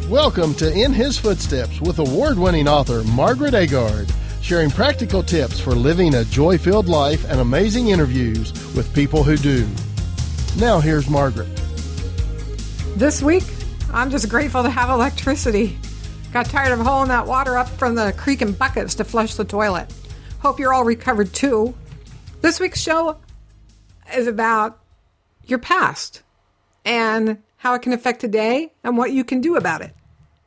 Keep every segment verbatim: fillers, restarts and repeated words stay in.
Welcome to In His Footsteps with award-winning author Margaret Agard, sharing practical tips for living a joy-filled life and amazing interviews with people who do. Now here's Margaret. This week, I'm just grateful to have electricity. Got tired of hauling that water up from the creek in buckets to flush the toilet. Hope you're all recovered too. This week's show is about your past and how it can affect today and what you can do about it.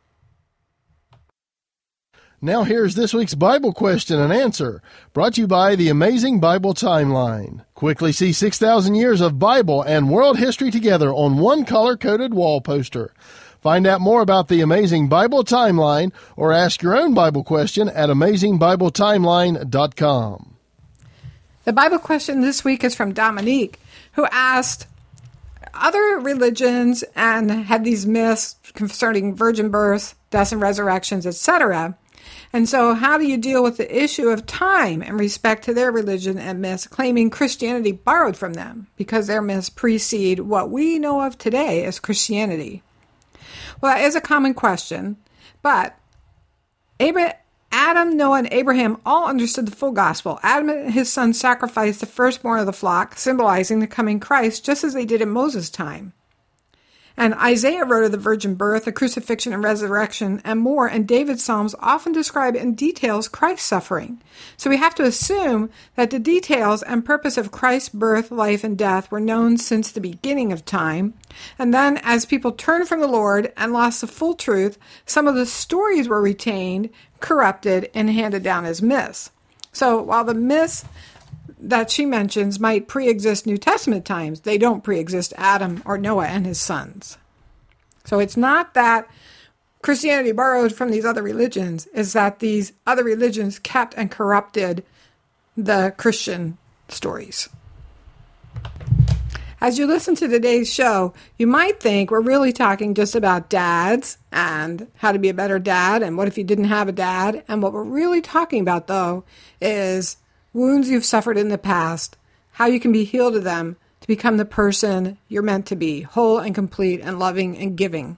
Now here's this week's Bible question and answer, brought to you by the Amazing Bible Timeline. Quickly see six thousand years of Bible and world history together on one color-coded wall poster. Find out more about the Amazing Bible Timeline or ask your own Bible question at amazing bible timeline dot com. The Bible question this week is from Dominique, who asked, other religions and had these myths concerning virgin birth, deaths and resurrections, et cetera. And so how do you deal with the issue of time in respect to their religion and myths, claiming Christianity borrowed from them because their myths precede what we know of today as Christianity? Well, that is a common question, but Abraham, Adam, Noah, and Abraham all understood the full gospel. Adam and his son sacrificed the firstborn of the flock, symbolizing the coming Christ, just as they did in Moses' time. And Isaiah wrote of the virgin birth, the crucifixion and resurrection, and more, and David's Psalms often describe in details Christ's suffering. So we have to assume that the details and purpose of Christ's birth, life, and death were known since the beginning of time. And then, as people turned from the Lord and lost the full truth, some of the stories were retained, corrupted, and handed down as myths. So while the myths that she mentions might pre-exist New Testament times, they don't pre-exist Adam or Noah and his sons. So it's not that Christianity borrowed from these other religions, it's that these other religions kept and corrupted the Christian stories. As you listen to today's show, you might think we're really talking just about dads and how to be a better dad and what if you didn't have a dad. And what we're really talking about, though, is wounds you've suffered in the past, how you can be healed of them to become the person you're meant to be, whole and complete and loving and giving.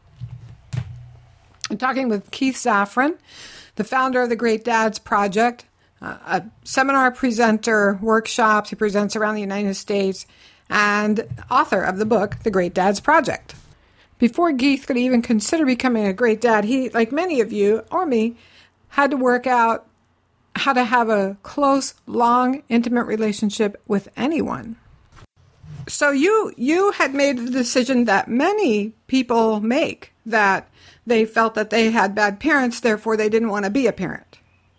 I'm talking with Keith Zafran, the founder of the Great Dads Project, uh, a seminar presenter, workshops he presents around the United States, and author of the book, The Great Dads Project. Before Keith could even consider becoming a great dad, he, like many of you or me, had to work out how to have a close, long, intimate relationship with anyone. So you you had made the decision that many people make, that they felt that they had bad parents, therefore they didn't want to be a parent.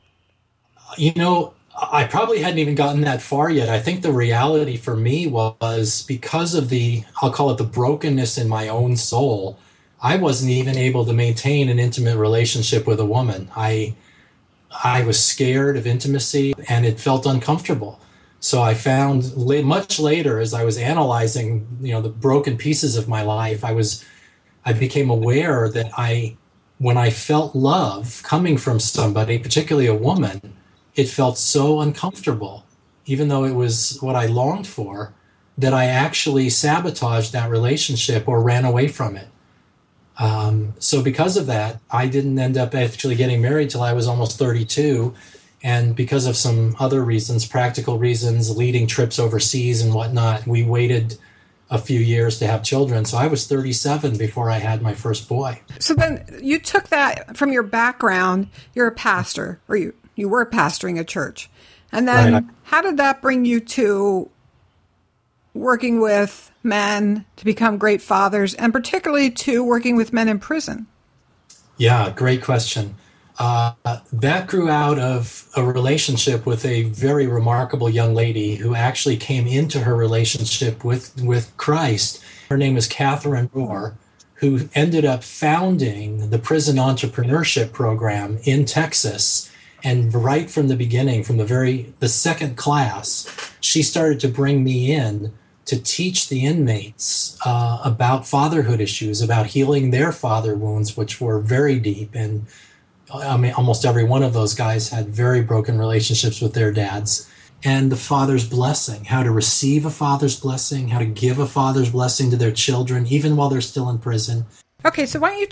You know, I probably hadn't even gotten that far yet. I think the reality for me was because of the, I'll call it the brokenness in my own soul, I wasn't even able to maintain an intimate relationship with a woman. I I was scared of intimacy and it felt uncomfortable. So I found la- much later, as I was analyzing, you know, the broken pieces of my life, I was, I became aware that I, when I felt love coming from somebody, particularly a woman, it felt so uncomfortable, even though it was what I longed for, that I actually sabotaged that relationship or ran away from it. Um, so because of that, I didn't end up actually getting married till I was almost thirty-two. And because of some other reasons, practical reasons, leading trips overseas and whatnot, we waited a few years to have children. So I was thirty-seven before I had my first boy. So then you took that from your background. You're a pastor, or you, you were pastoring a church. And then right. How did that bring you to working with men to become great fathers, and particularly to working with men in prison? Yeah, great question. Uh, that grew out of a relationship with a very remarkable young lady who actually came into her relationship with, with Christ. Her name is Catherine Rohr, who ended up founding the prison entrepreneurship program in Texas. And right from the beginning, from the very the second class, she started to bring me in to teach the inmates uh, about fatherhood issues, about healing their father wounds, which were very deep. And I mean, almost every one of those guys had very broken relationships with their dads. And the father's blessing, how to receive a father's blessing, how to give a father's blessing to their children, even while they're still in prison. Okay, so why don't you talk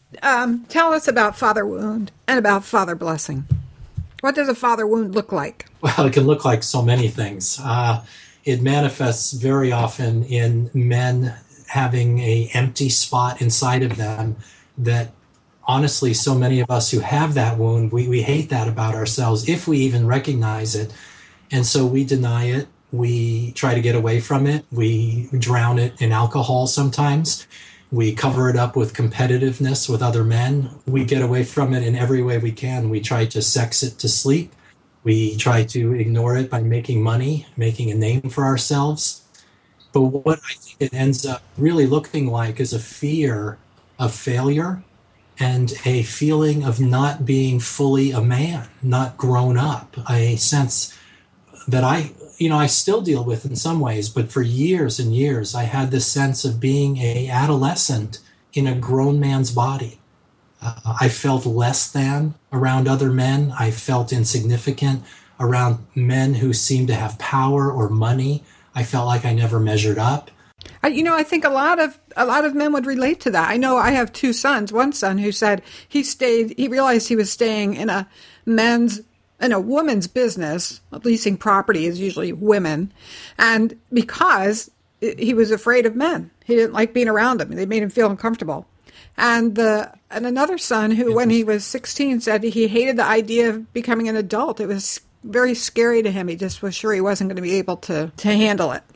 um, tell us about father wound and about father blessing. What does a father wound look like? Well, it can look like so many things. Uh, it manifests very often in men having a empty spot inside of them that honestly, so many of us who have that wound, we, we hate that about ourselves if we even recognize it. And so we deny it. We try to get away from it. We drown it in alcohol sometimes. We cover it up with competitiveness with other men. We get away from it in every way we can. We try to sex it to sleep. We try to ignore it by making money, making a name for ourselves. But what I think it ends up really looking like is a fear of failure and a feeling of not being fully a man, not grown up, a sense that I, you know, I still deal with in some ways, but for years and years, I had this sense of being a adolescent in a grown man's body. Uh, I felt less than around other men. I felt insignificant around men who seemed to have power or money. I felt like I never measured up. I, you know, I think a lot of a lot of men would relate to that. I know I have two sons. One son who said he stayed, he realized he was staying in a men's, in a woman's business. Leasing property is usually women, and because he was afraid of men, he didn't like being around them. They made him feel uncomfortable. And the and another son who, when he was sixteen, said he hated the idea of becoming an adult. It was very scary to him. He just was sure he wasn't going to be able to to handle it.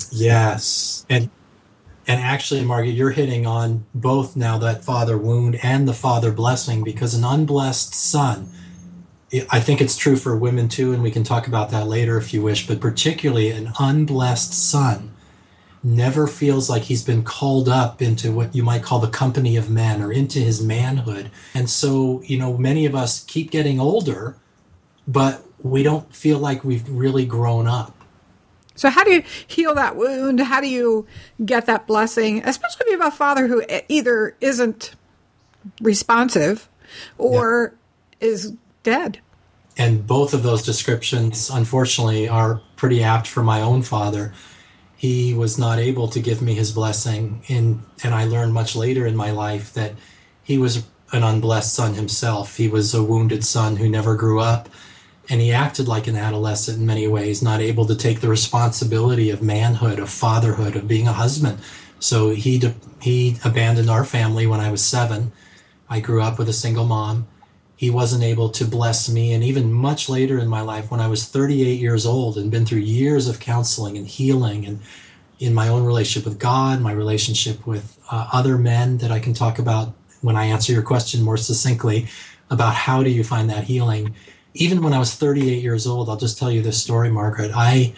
Yes. And and actually, Margaret, you're hitting on both now, that father wound and the father blessing, because an unblessed son, I think it's true for women too, and we can talk about that later if you wish, but particularly an unblessed son never feels like he's been called up into what you might call the company of men or into his manhood. And so, you know, many of us keep getting older, but we don't feel like we've really grown up. So how do you heal that wound? How do you get that blessing? Especially if you have a father who either isn't responsive or yeah. is dead. And both of those descriptions, unfortunately, are pretty apt for my own father. He was not able to give me his blessing. In, and I learned much later in my life that he was an unblessed son himself. He was a wounded son who never grew up. And he acted like an adolescent in many ways, not able to take the responsibility of manhood, of fatherhood, of being a husband. So he he abandoned our family when I was seven. I grew up with a single mom. He wasn't able to bless me. And even much later in my life, when I was thirty-eight years old and been through years of counseling and healing, and in my own relationship with God, my relationship with uh, other men that I can talk about when I answer your question more succinctly about how do you find that healing. Even when I was thirty-eight years old, I'll just tell you this story, Margaret. I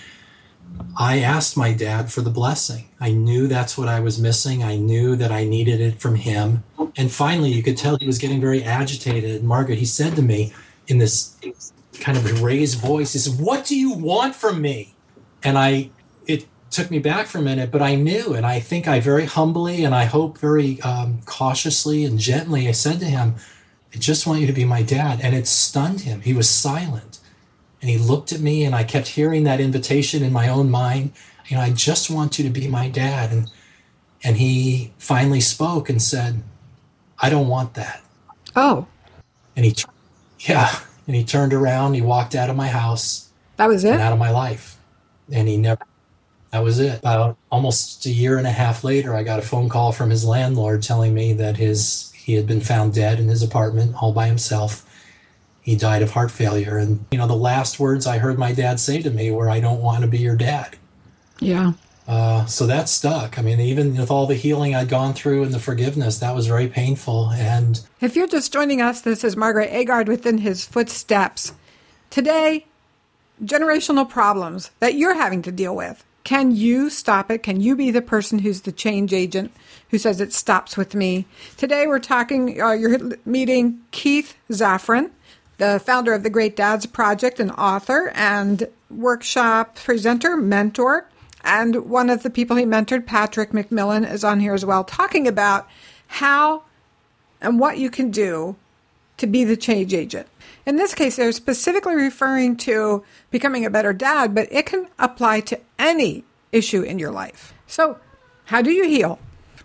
I asked my dad for the blessing. I knew that's what I was missing. I knew that I needed it from him. And finally, you could tell he was getting very agitated. Margaret, he said to me in this kind of raised voice, he said, "What do you want from me?" And I, it took me back for a minute, but I knew. And I think I very humbly and I hope very um, cautiously and gently, I said to him, "I just want you to be my dad." And it stunned him. He was silent. And he looked at me, and I kept hearing that invitation in my own mind. You know, "I just want you to be my dad." And and he finally spoke and said, "I don't want that." Oh. And he, yeah, and he turned around, he walked out of my house. That was it? And out of my life. And he never, that was it. About almost a year and a half later, I got a phone call from his landlord telling me that his he had been found dead in his apartment all by himself. He died of heart failure. And, you know, the last words I heard my dad say to me were, "I don't want to be your dad." Yeah. Uh, so that stuck. I mean, even with all the healing I'd gone through and the forgiveness, that was very painful. And if you're just joining us, this is Margaret Agard within His Footsteps. Today, generational problems that you're having to deal with. Can you stop it? Can you be the person who's the change agent who says it stops with me? Today we're talking, uh, you're meeting Keith Zaffron, the founder of the Great Dads Project, an author and workshop presenter, mentor. And one of the people he mentored, Patrick McMillan, is on here as well, talking about how and what you can do to be the change agent. In this case, they're specifically referring to becoming a better dad, but it can apply to any issue in your life. So how do you heal?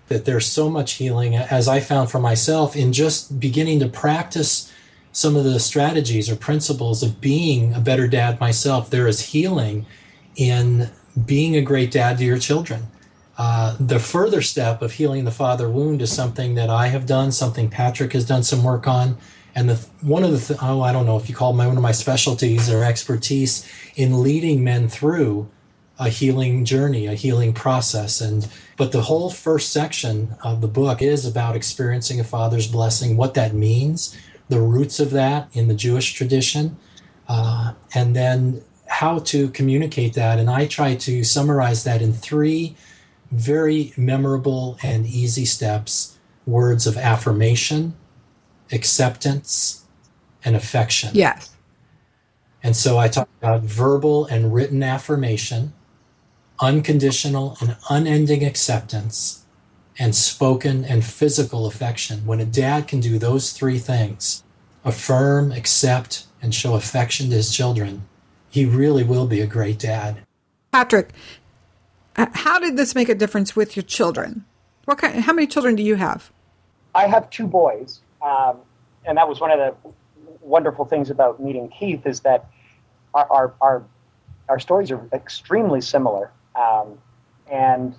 that there's so much healing, as I found for myself, in just beginning to practice some of the strategies or principles of being a better dad myself. There is healing in being a great dad to your children. Uh, the further step of healing the father wound is something that I have done, something Patrick has done some work on. And the one of the, th- oh, I don't know if you call my one of my specialties or expertise in leading men through a healing journey, a healing process. And but the whole first section of the book is about experiencing a father's blessing, what that means, the roots of that in the Jewish tradition, uh, and then how to communicate that. And I try to summarize that in three very memorable and easy steps: words of affirmation, acceptance, and affection. Yes. And so I talk about verbal and written affirmation, unconditional and unending acceptance, and spoken and physical affection. When a dad can do those three things, affirm, accept, and show affection to his children, he really will be a great dad. Patrick, how did this make a difference with your children? What kind, how many children do you have? I have two boys. Um, and that was one of the wonderful things about meeting Keith, is that our our our, our stories are extremely similar. Um, and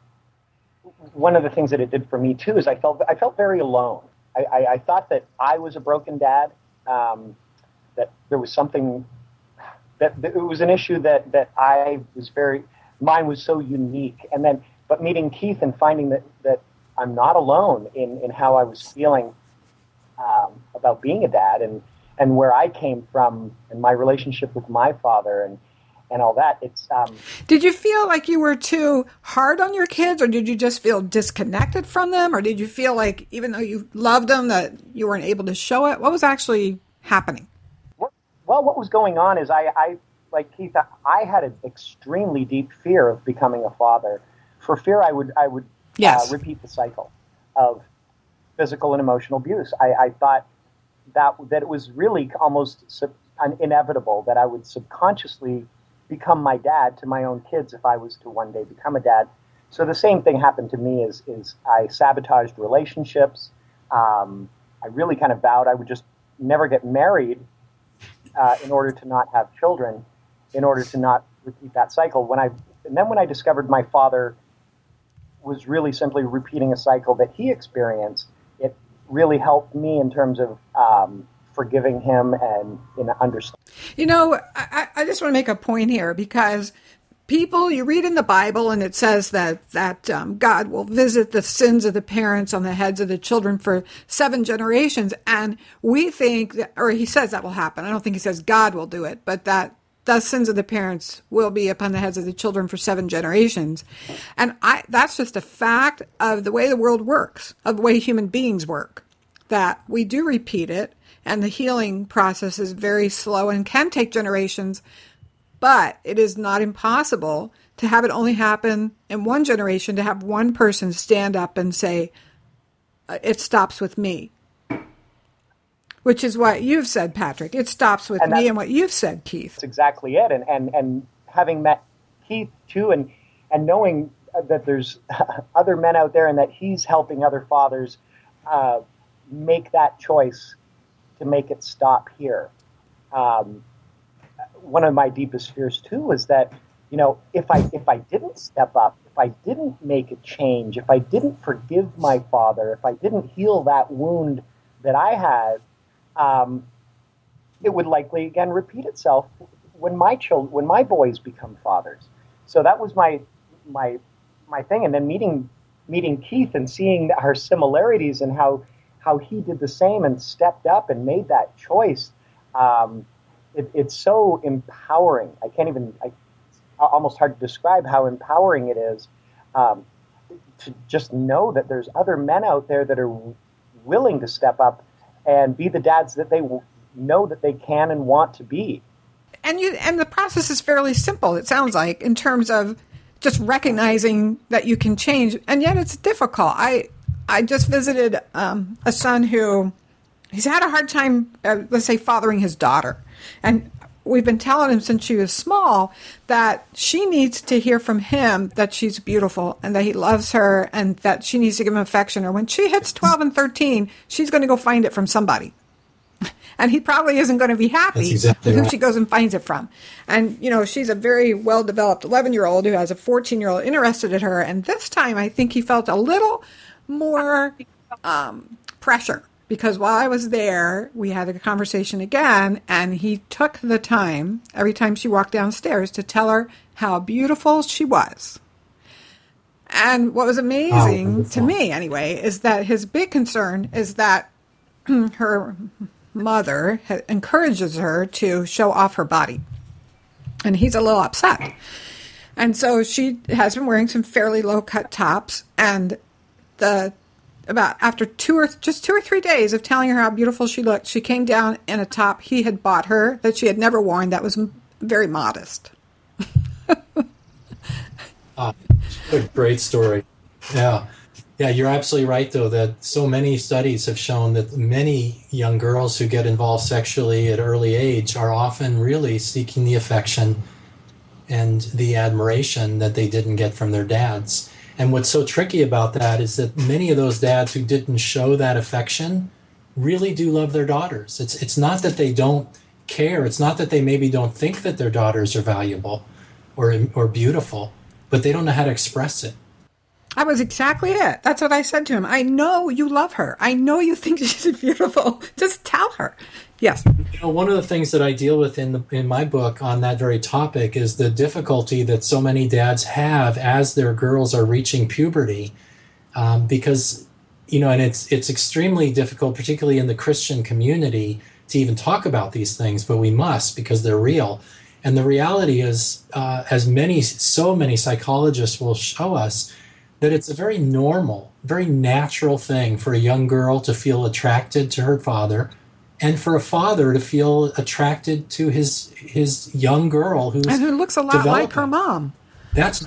one of the things that it did for me too is I felt I felt very alone. I, I, I thought that I was a broken dad. Um, that there was something that, that it was an issue that that I was very mine was so unique. And then, but meeting Keith and finding that that I'm not alone in in how I was feeling Um, about being a dad, and, and where I came from, and my relationship with my father, and, and all that. It's um, Did you feel like you were too hard on your kids, or did you just feel disconnected from them, or did you feel like even though you loved them that you weren't able to show it? What was actually happening? Well, what was going on is I, I like Keith, I had an extremely deep fear of becoming a father. For fear I would I would yes. uh, repeat the cycle of physical and emotional abuse. I, I thought that that it was really almost sub, un, inevitable that I would subconsciously become my dad to my own kids if I was to one day become a dad. So the same thing happened to me. Is is I sabotaged relationships. Um, I really kind of vowed I would just never get married uh, in order to not have children, in order to not repeat that cycle. When I and then when I discovered my father was really simply repeating a cycle that he experienced, it really helped me in terms of um, forgiving him and you know, understanding. You know, I, I just want to make a point here, because people, you read in the Bible and it says that, that um, God will visit the sins of the parents on the heads of the children for seven generations. And we think, that, or he says that will happen. I don't think he says God will do it, but that the sins of the parents will be upon the heads of the children for seven generations. And I that's just a fact of the way the world works, of the way human beings work, that we do repeat it, and the healing process is very slow and can take generations, but it is not impossible to have it only happen in one generation, to have one person stand up and say, it stops with me. Which is what you've said, Patrick. It stops with and me and what you've said, Keith. That's exactly it. And, and, and having met Keith, too, and, and knowing that there's other men out there and that he's helping other fathers uh, make that choice to make it stop here. Um, one of my deepest fears, too, was that, you know, if I if I didn't step up, if I didn't make a change, if I didn't forgive my father, if I didn't heal that wound that I had, Um, it would likely again repeat itself when my children, when my boys become fathers. So that was my my my thing. And then meeting meeting Keith and seeing our similarities and how how he did the same and stepped up and made that choice. Um, it, it's so empowering. I can't even. I, almost hard to describe how empowering it is um, to just know that there's other men out there that are willing to step up and be the dads that they know that they can and want to be. And you, and the process is fairly simple, it sounds like, in terms of just recognizing that you can change, and yet it's difficult. I I just visited um, a son who, he's had a hard time, uh, let's say, fathering his daughter. And we've been telling him since she was small that she needs to hear from him that she's beautiful and that he loves her and that she needs to give him affection. Or when she hits twelve and thirteen, she's going to go find it from somebody. And he probably isn't going to be happy exactly with who right. she goes and finds it from. And, you know, she's a very well-developed eleven-year-old who has a fourteen-year-old interested in her. And this time I think he felt a little more um, pressure. Because while I was there, we had a conversation again, and he took the time, every time she walked downstairs, to tell her how beautiful she was. And what was amazing oh, to me, anyway, is that his big concern is that her mother encourages her to show off her body. And he's a little upset. And so she has been wearing some fairly low-cut tops, and the about after two or just two or three days of telling her how beautiful she looked, she came down in a top he had bought her that she had never worn that was m- very modest. Ah, a great story. Yeah. Yeah, you're absolutely right, though, that so many studies have shown that many young girls who get involved sexually at early age are often really seeking the affection and the admiration that they didn't get from their dads. And what's so tricky about that is that many of those dads who didn't show that affection really do love their daughters. It's it's not that they don't care. It's not that they maybe don't think that their daughters are valuable or or beautiful, but they don't know how to express it. That was exactly it. That's what I said to him. I know you love her. I know you think she's beautiful. Just tell her. Yes. You know, one of the things that I deal with in the, in my book on that very topic is the difficulty that so many dads have as their girls are reaching puberty, um, because, you know, and it's it's extremely difficult, particularly in the Christian community, to even talk about these things, but we must because they're real. And the reality is, uh, as many, so many psychologists will show us, that it's a very normal, very natural thing for a young girl to feel attracted to her father, and for a father to feel attracted to his his young girl who's and who looks a lot developing. like her mom. That's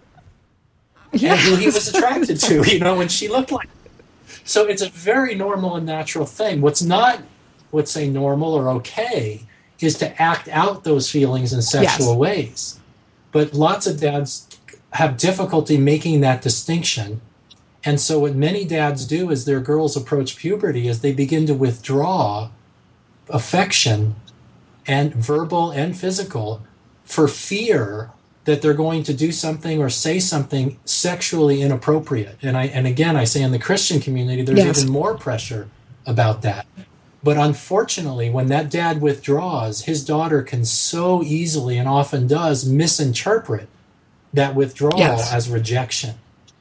Yeah. and who he was attracted to, you know, when she looked like. So it's a very normal and natural thing. What's not, let's say, normal or okay is to act out those feelings in sexual Yes. ways. But lots of dads have difficulty making that distinction. And so what many dads do as their girls approach puberty is they begin to withdraw affection, and verbal and physical, for fear that they're going to do something or say something sexually inappropriate. And I and again, I say in the Christian community, there's Yes. even more pressure about that. But unfortunately, when that dad withdraws, his daughter can so easily, and often does, misinterpret that withdrawal Yes. as rejection.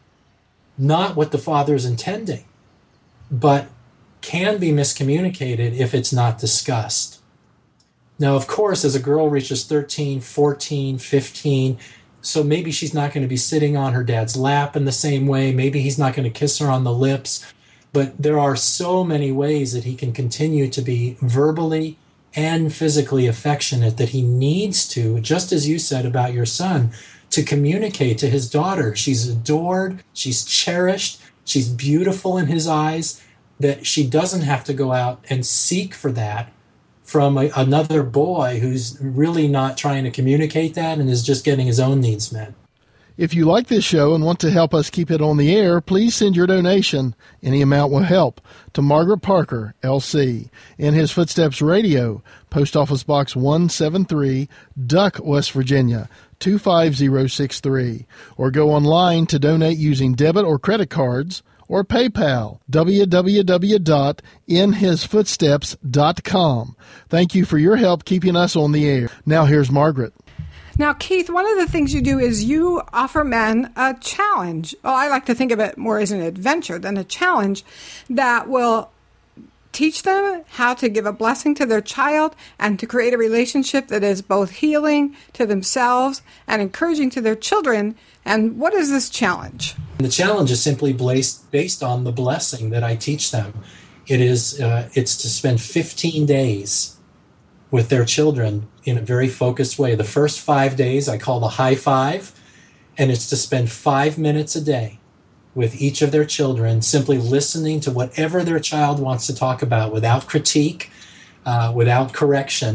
Not what the father's intending, but can be miscommunicated if it's not discussed. Now, of course, as a girl reaches thirteen, fourteen, fifteen, so maybe she's not going to be sitting on her dad's lap in the same way. Maybe he's not going to kiss her on the lips. But there are so many ways that he can continue to be verbally and physically affectionate that he needs to, just as you said about your son, to communicate to his daughter. She's adored, she's cherished, she's beautiful in his eyes, that she doesn't have to go out and seek for that from a, another boy who's really not trying to communicate that and is just getting his own needs met. If you like this show and want to help us keep it on the air, please send your donation. Any amount will help. To Margaret Parker, L C, In His Footsteps Radio, Post Office Box one seventy-three, Duck, West Virginia, two five zero six three. Or go online to donate using debit or credit cards or PayPal, w w w dot in his footsteps dot com. Thank you for your help keeping us on the air. Now here's Margaret. Now, Keith, one of the things you do is you offer men a challenge. Well, I like to think of it more as an adventure than a challenge that will teach them how to give a blessing to their child and to create a relationship that is both healing to themselves and encouraging to their children. And what is this challenge? The challenge is simply based, based on the blessing that I teach them. It is, uh, it's to spend fifteen days with their children in a very focused way. The first five days I call the high five, and it's to spend five minutes a day with each of their children, simply listening to whatever their child wants to talk about without critique, uh, without correction,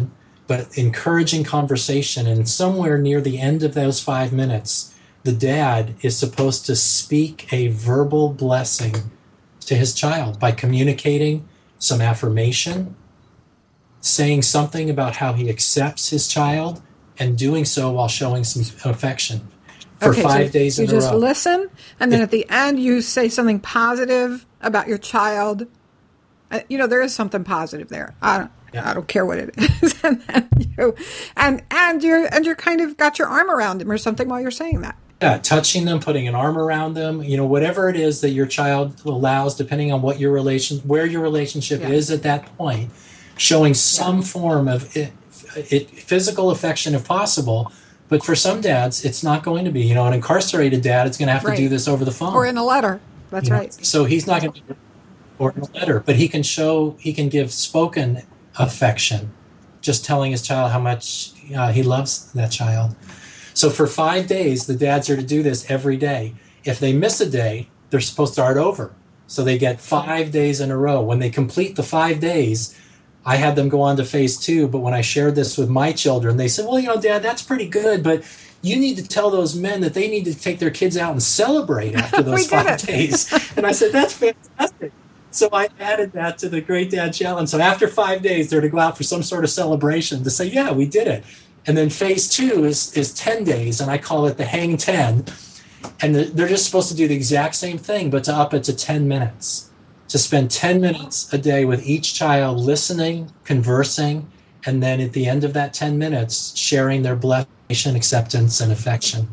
but encouraging conversation. And somewhere near the end of those five minutes, the dad is supposed to speak a verbal blessing to his child by communicating some affirmation, saying something about how he accepts his child, and doing so while showing some affection for okay, five so days in a row. You just listen, and then at the end you say something positive about your child. Uh, you know, there is something positive there. I don't, yeah. I don't care what it is. and then you, and and you're and you're kind of got your arm around him or something while you're saying that. Yeah, touching them, putting an arm around them, you know, whatever it is that your child allows, depending on what your relation, where your relationship yeah. is at that point, showing some yeah. form of it, it, physical affection if possible. But for some dads, it's not going to be. You know, an incarcerated dad is going to have right. to do this over the phone. Or in a letter. That's you know? right. So he's not going to do it or in a letter, but he can show, he can give spoken affection, just telling his child how much uh, he loves that child. So for five days, the dads are to do this every day. If they miss a day, they're supposed to start over. So they get five days in a row. When they complete the five days, I had them go on to phase two. But when I shared this with my children, they said, well, you know, Dad, that's pretty good. But you need to tell those men that they need to take their kids out and celebrate after those five days. And I said, that's fantastic. So I added that to the Great Dad Challenge. So after five days, they're to go out for some sort of celebration to say, yeah, we did it. And then phase two is, is ten days, and I call it the Hang ten. And the, they're just supposed to do the exact same thing, but to up it to ten minutes. To spend ten minutes a day with each child, listening, conversing, and then at the end of that ten minutes, sharing their blessing, acceptance, and affection.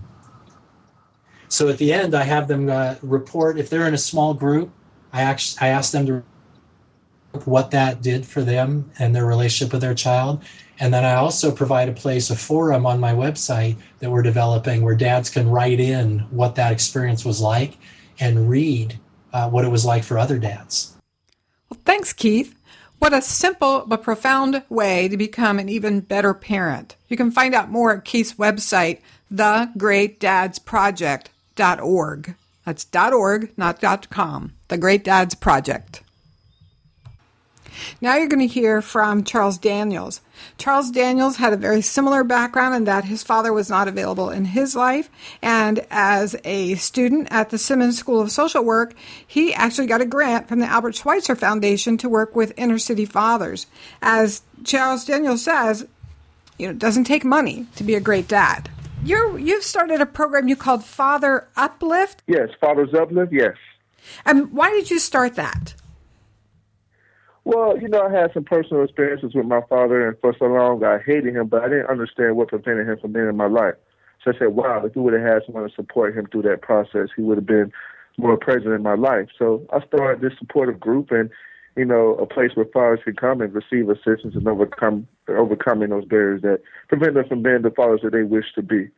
So at the end, I have them uh, report, if they're in a small group, I, actually, I ask them to report what that did for them and their relationship with their child. And then I also provide a place, a forum on my website that we're developing where dads can write in what that experience was like and read uh, what it was like for other dads. Well, thanks, Keith. What a simple but profound way to become an even better parent. You can find out more at Keith's website, the great dads project dot org. That's .org, not .com. The Great Dads Project. Now you're going to hear from Charles Daniels. Charles Daniels had a very similar background in that his father was not available in his life. And as a student at the Simmons School of Social Work, he actually got a grant from the Albert Schweitzer Foundation to work with inner city fathers. As Charles Daniels says, you know, it doesn't take money to be a great dad. You're, you've started a program you called Father Uplift? Yes, Father's Uplift, yes. And why did you start that? Well, you know, I had some personal experiences with my father, and for so long I hated him, but I didn't understand what prevented him from being in my life. So I said, wow, if we would have had someone to support him through that process, he would have been more present in my life. So I started this supportive group and, you know, a place where fathers can come and receive assistance and overcome overcoming those barriers that prevent them from being the fathers that they wish to be.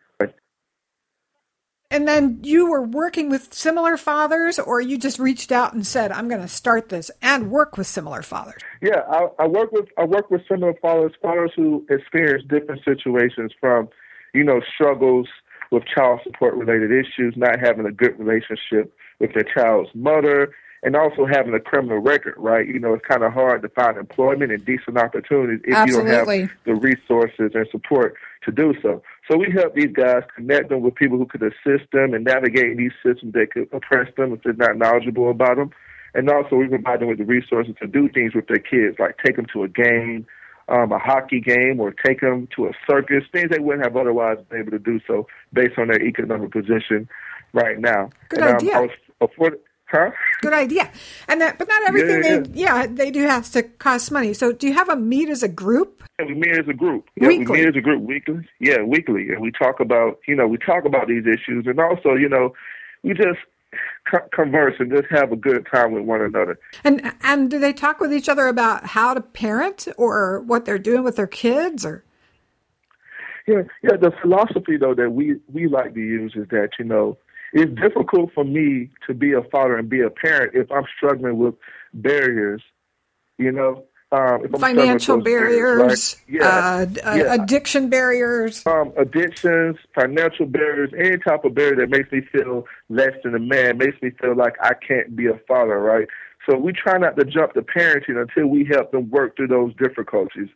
And then you were working with similar fathers, or you just reached out and said, I'm going to start this and work with similar fathers? Yeah, I, I work with I work with similar fathers, fathers who experience different situations, from, you know, struggles with child support related issues, not having a good relationship with their child's mother, and also having a criminal record, right? You know, it's kind of hard to find employment and decent opportunities if Absolutely. you don't have the resources and support to do so. So we help these guys, connect them with people who could assist them and navigate these systems that could oppress them if they're not knowledgeable about them. And also we provide them with the resources to do things with their kids, like take them to a game, um, a hockey game, or take them to a circus, things they wouldn't have otherwise been able to do so based on their economic position right now. Good and, idea. Um, I was afforded, huh? Good idea. And that, but not everything yeah, yeah. they, yeah, they do has to cost money. So do you have a meet as a group? Yeah, we meet as a group. Yeah, weekly. we meet as a group weekly. Yeah, weekly. And we talk about, you know, we talk about these issues, and also, you know, we just co- converse and just have a good time with one another. And and do they talk with each other about how to parent or what they're doing with their kids, or? Yeah, yeah. The philosophy though that we we like to use is that, you know, it's difficult for me to be a father and be a parent if I'm struggling with barriers, you know. Um, if I'm Financial barriers, barriers right? yeah, uh, yeah. addiction barriers. Um, addictions, financial barriers, any type of barrier that makes me feel less than a man, makes me feel like I can't be a father, right? So we try not to jump to parenting until we help them work through those difficulties.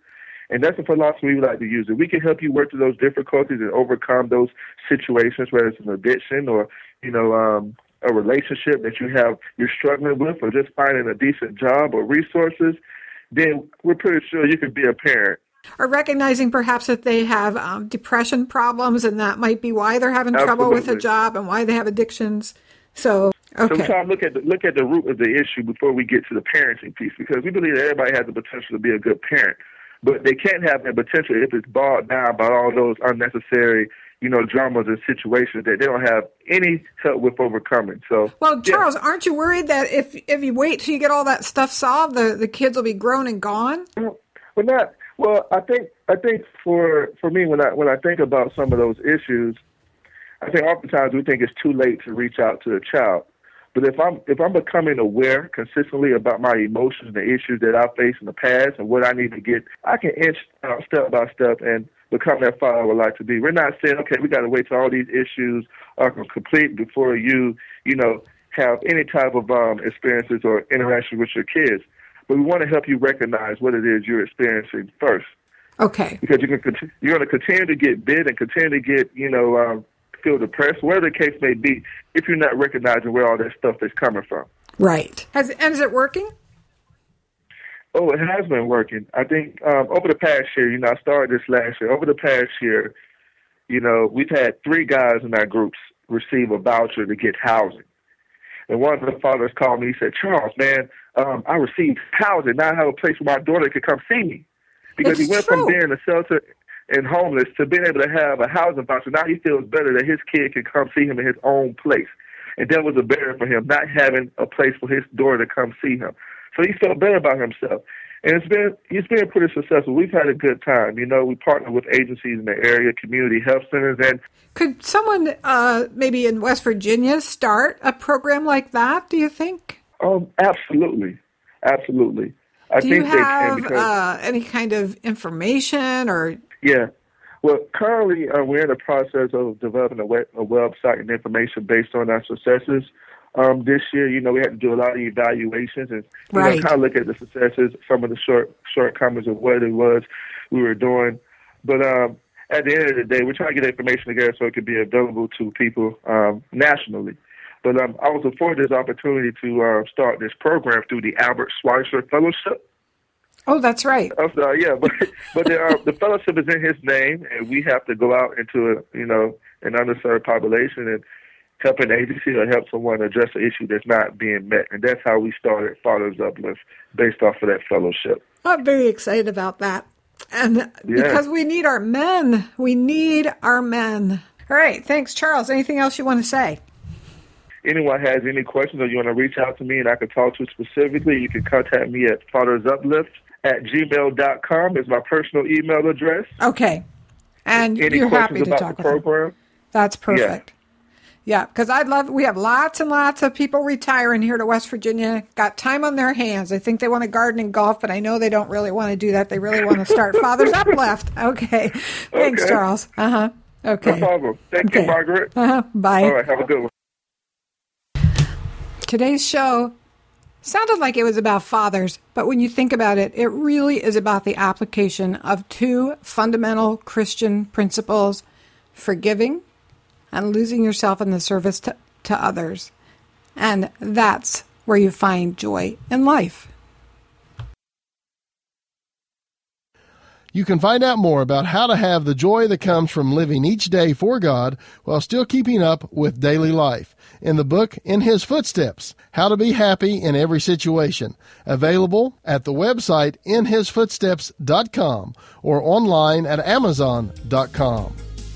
And that's the philosophy we like to use. If we can help you work through those difficulties and overcome those situations, whether it's an addiction or, you know, um, a relationship that you have, you're struggling with, or just finding a decent job or resources, then we're pretty sure you can be a parent. Or recognizing perhaps that they have um, depression problems, and that might be why they're having Absolutely. trouble with a job and why they have addictions. So, okay. So we try to look at the, look at the root of the issue before we get to the parenting piece, because we believe that everybody has the potential to be a good parent, but they can't have that potential if it's bogged down by all those unnecessary, you know, dramas and situations that they don't have any help with overcoming. So, well, Charles, yeah. aren't you worried that if if you wait till you get all that stuff solved, the, the kids will be grown and gone? Well, not. Well, I think I think for for me, when I when I think about some of those issues, I think oftentimes we think it's too late to reach out to a child. But if I'm if I'm becoming aware consistently about my emotions and the issues that I faced in the past and what I need to get, I can inch out step by step and become that father I would like to be. We're not saying, okay, we got to wait till all these issues are complete before you, you know, have any type of um, experiences or interaction with your kids. But we want to help you recognize what it is you're experiencing first. Okay. Because you can, you're going to continue to get bit and continue to get, you know, um, feel depressed, whatever the case may be, if you're not recognizing where all that stuff is coming from. Right. Has, and is it working? Oh, it has been working. I think um, over the past year, you know, I started this last year. Over the past year, you know, we've had three guys in our groups receive a voucher to get housing. And one of the fathers called me. He said, Charles, man, um, I received housing. Now I have a place where my daughter could come see me. Because it's he went true. from being a shelter and homeless to being able to have a housing voucher. Now he feels better that his kid can come see him in his own place. And that was a barrier for him, not having a place for his daughter to come see him. So he felt better about himself. And it's been he's been pretty successful. We've had a good time. You know, we partner with agencies in the area, community health centers. And could someone uh, maybe in West Virginia start a program like that, do you think? Um, absolutely. Absolutely. I do think you they have can because, uh, any kind of information or? Yeah. Well, currently uh, we're in the process of developing a, web, a website and information based on our successes. Um, this year, you know, we had to do a lot of evaluations and you right. know, kind of look at the successes, some of the short shortcomings of what it was we were doing. But um, at the end of the day, we're trying to get information together so it can be available to people um, nationally. But um, I was afforded this opportunity to uh, start this program through the Albert Schweitzer Fellowship. Oh, that's right. I'm sorry, yeah, but but the, uh, the fellowship is in his name, and we have to go out into a you know an underserved population and help an agency or help someone address an issue that's not being met, and that's how we started Fathers Uplift, based off of that fellowship. I'm very excited about that, and yeah. because we need our men, we need our men. All right, thanks, Charles. Anything else you want to say? Anyone has any questions or you want to reach out to me and I can talk to specifically, you can contact me at fathersuplift at gmail dot com is my personal email address. Okay. And any you're happy questions to about talk the with program? them. That's perfect. Yeah, because I'd love, we have lots and lots of people retiring here to West Virginia, got time on their hands. I think they want to garden and golf, but I know they don't really want to do that. They really want to start Fathers Uplift. Okay. Thanks, Okay. Charles. Uh-huh. Okay. No problem. Thank okay. you, Margaret. Uh-huh. Bye. All right, have a good one. Today's show sounded like it was about fathers, but when you think about it, it really is about the application of two fundamental Christian principles, forgiving and losing yourself in the service to, to others. And that's where you find joy in life. You can find out more about how to have the joy that comes from living each day for God while still keeping up with daily life in the book In His Footsteps, How to Be Happy in Every Situation, available at the website in his footsteps dot com or online at amazon dot com.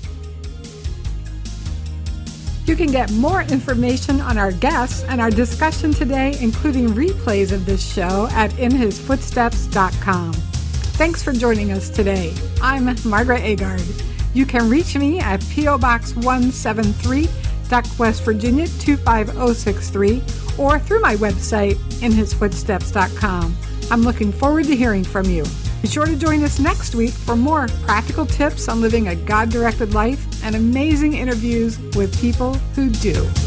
You can get more information on our guests and our discussion today, including replays of this show, at in his footsteps dot com. Thanks for joining us today. I'm Margaret Agard. You can reach me at P O Box one seventy-three, Duck, West Virginia two five zero six three, or through my website, in his footsteps dot com. I'm looking forward to hearing from you. Be sure to join us next week for more practical tips on living a God-directed life and amazing interviews with people who do.